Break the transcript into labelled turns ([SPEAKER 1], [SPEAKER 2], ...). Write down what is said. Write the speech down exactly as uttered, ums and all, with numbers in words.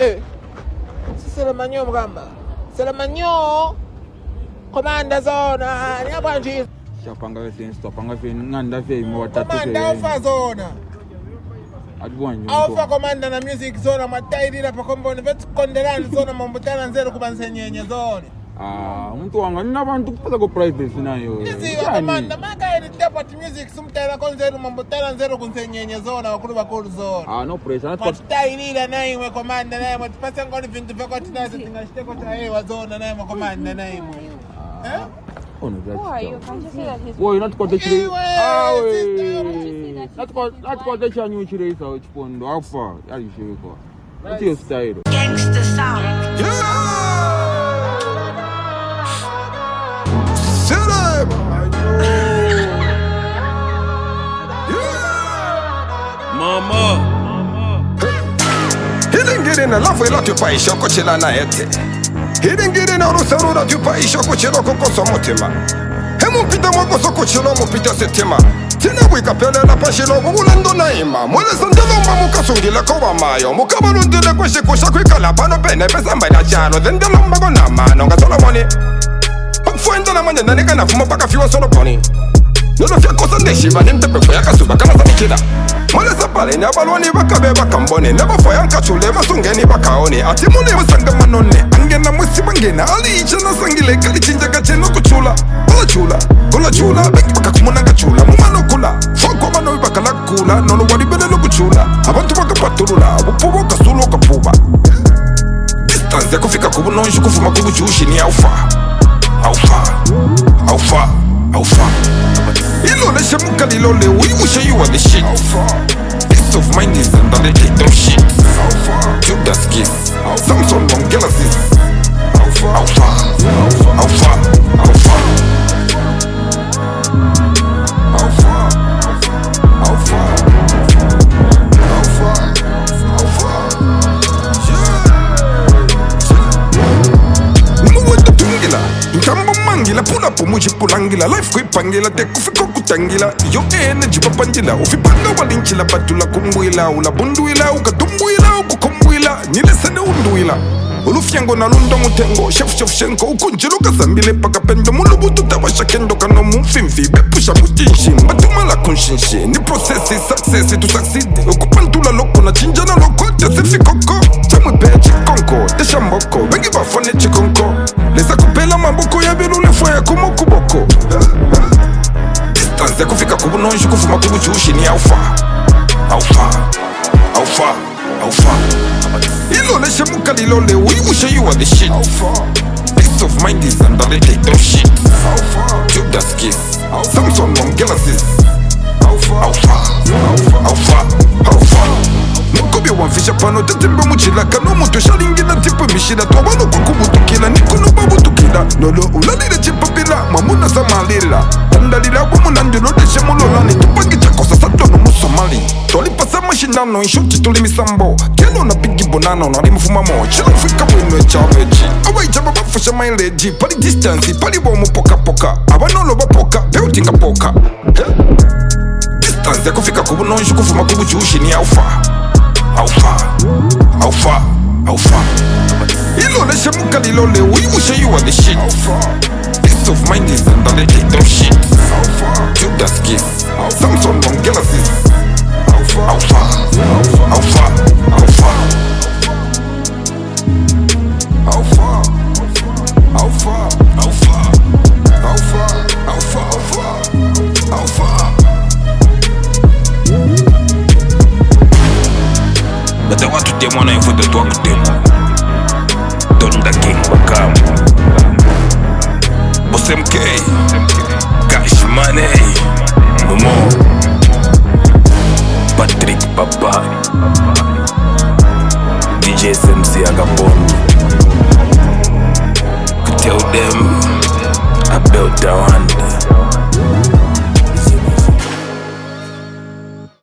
[SPEAKER 1] Eh. C'est le magnon, Mgamba. C'est le magnon. Commande zona. Ni abanje.
[SPEAKER 2] Chapanga wewe stopanga wewe nganda wewe mwatatu.
[SPEAKER 1] Commande alpha zona.
[SPEAKER 2] Adwanyu.
[SPEAKER 1] Alpha commande na music zona matairira pa kombo ni vetu kondelani zona mambutana nzero kubansenyenye zona.
[SPEAKER 2] Ah, mtu wanga nina bantu kupata go privacy nayo.
[SPEAKER 1] Ndizi commande maka ili deputy music sumtera konzero mambutana nzero kunsenyenye zona wakuru bakuru zona.
[SPEAKER 2] Ah, no pressure.
[SPEAKER 1] Matairira nayo we commande nayo mtipasa ngoni vintu vya kotinasa tingashiteko ta hewa zona nayo commande nayo. Eh?
[SPEAKER 2] Oh no, that's.
[SPEAKER 3] Who are you? Can't you see that he's...
[SPEAKER 2] Why not got the chile? Ah,
[SPEAKER 3] wait.
[SPEAKER 2] Not got, not got the channel chile is out. Pondo, how far? How you show go? What's your style?
[SPEAKER 4] Gangsta sound.
[SPEAKER 5] Yeah. Sit up. Yeah.
[SPEAKER 6] Mama.
[SPEAKER 5] He didn't get in a love with a lot of pie, shoko chila na ete. He didn't get in a rusarura to pie, shoko chilo koko somotima. Hemu pita mwako soko chilo mo pita setima. Tina wika pele la pashilo ulando naima. Mwele sandelo mba muka sungila kowa mayo. Muka balundile kwa shiku shakwika la pano pene pesa mba na chano. Zendelo mba gona mano nga solo money. Fuenda na manya nani kana fuma paka fiwa solo pony. Nolo fia kosa neshiva ni mtepe faya kasuba kama za mikida. Mwele sapale ni abalwani baka beba kambone. Neba faya nkachule masungeni bakaone. Ati mune masanga manone. Angena mwisi bangena ali icha na sangile. Kali chinja kacheno kuchula. Gola chula, gola chula. Beki baka kumuna kachula. Mumano kula. Foko mano ibaka lakula. Nolo wadi bele lo kuchula. Abantu baka patulula. Upubo kasulo kapuba. Distance ya kufika kubu nonji kufuma kubu chushi ni alfa. Alpha, Alpha, Alpha. Ilo le shemuka lilo le we will show you what the shit. Peace of mind is under the take them shit. Judas kiss, Samson from galaxies. Alpha, Alpha, Alpha, Alpha, Alpha, Alpha, Alpha, Alpha. Tungila, inkambo mangila, pula po muji pulangila. Life kui pangila, te kufiko kutangila. Yo energy papangila, ufipanga walinchila. Batula kumbuila, ula bunduila, ukatumbuila, ukukumbuila. Nilesene unduila. Ulufiango na lundo mutengo, chef chef shenko. Ukunjilu kazambile paka pendo. Mulubutu tawasha kendo kano mufimfi. Bepusha mutinshi, matumala kunshinshi. Ni processi, successi, to succeed. Ukupantula loko na chinjana loko. Jasifi koko, chamwe pechi konko. Tesha mboko, wengi bafone chikonko. Lesa kupela maboko ya bilu lefo ya kumo kuboko. Distance ya kufika kubu nonji kufuma kubu chushi ni alpha. Alpha, Alpha, Alpha. Ilo le shemuka lilo le we will show you what the shit. Peace of mind is under the take them shit. Judas kiss, Samson from galaxies. Alpha, Alpha, Alpha, Alpha. Mukobi wanfisha pano tetembe muchila. Kano mutu shalingi na tipu mishila. Tuwano kukubutu kila nikuno babutu kila. Nolo ulalile chipapila mamuna samalila. Tandalila wamunandilo deshe mulolani. Tupangi chakosa sato no musomali. Tolipasa mashindano inshuti tulimisambo. Kelo na pigi bonano na rimufuma mo. Chila ufika wino chavechi. Awa ijaba bafusha mileji. Pali distance, pali bomu poka poka. Awa nolo bapoka, peutinga poka. Distance ya kufika kubu nonji kufuma kubu chushi ni alpha. Alpha, Alpha, Alpha. Ilo le shemuka lilo le we will show you what the shit. Peace of mind is under the take them shit. Judas kiss, Samson from galaxies. Alpha, Alpha, Alpha, Alpha, Alpha, Alpha, Alpha, Alpha, Alpha, Alpha, Alpha.
[SPEAKER 6] But I want to take one eye for the talk to them. Don the King Bakam. Boss M K. Cash Money. Momo. Patrick Papa. D J S M C Agapon. Could tell them I built down.